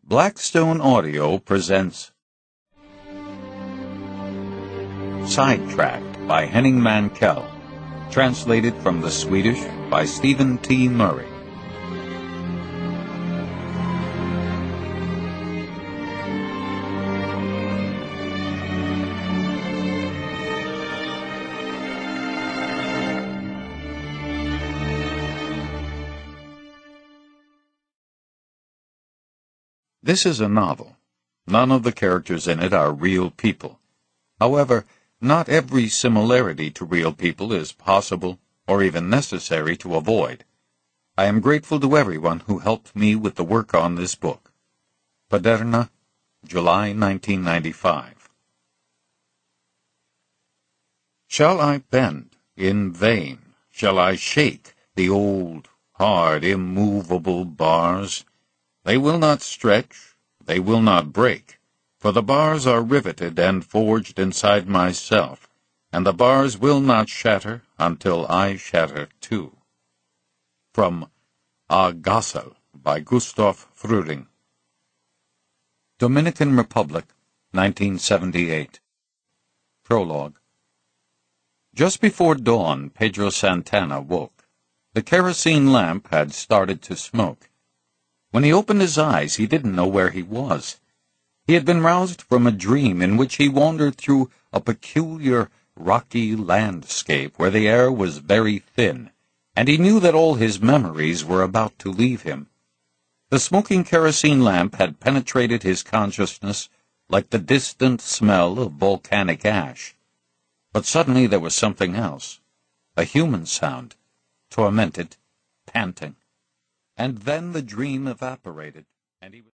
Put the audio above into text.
Blackstone Audio presents Sidetracked by Henning Mankell, translated from the Swedish by Stephen T. Murray. This is a novel. None of the characters in it are real people. However, not every similarity to real people is possible or even necessary to avoid. I am grateful to everyone who helped me with the work on this book. Paderna, July 1995. Shall I bend in vain? Shall I shake the old, hard, immovable bars? They will not stretch, they will not break, for the bars are riveted and forged inside myself, and the bars will not shatter until I shatter too. From A Gassel by Gustav Frühling. Dominican Republic, 1978. Prologue. Just before dawn, Pedro Santana woke. The kerosene lamp had started to smoke. When he opened his eyes, he didn't know where he was. He had been roused from a dream in which he wandered through a peculiar, rocky landscape where the air was very thin, and he knew that all his memories were about to leave him. The smoking kerosene lamp had penetrated his consciousness like the distant smell of volcanic ash. But suddenly there was something else, a human sound, tormented, panting. And then the dream evaporated, and he was